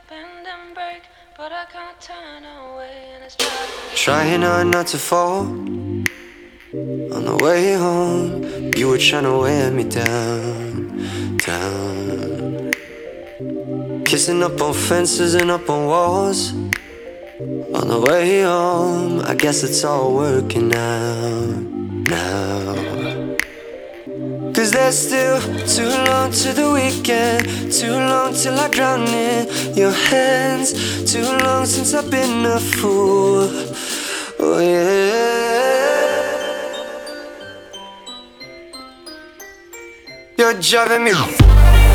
bend and break, but I can't turn away, and it's driving me. Trying hard not to fall. On the way home, you were trying to wear me down, down. Kissing up on fences and up on walls. On the way home, I guess it's all working out now. 'Cause there's still too long to the weekend, too long till I drown in your hands, too long since I've been a fool. Oh yeah, you're driving me.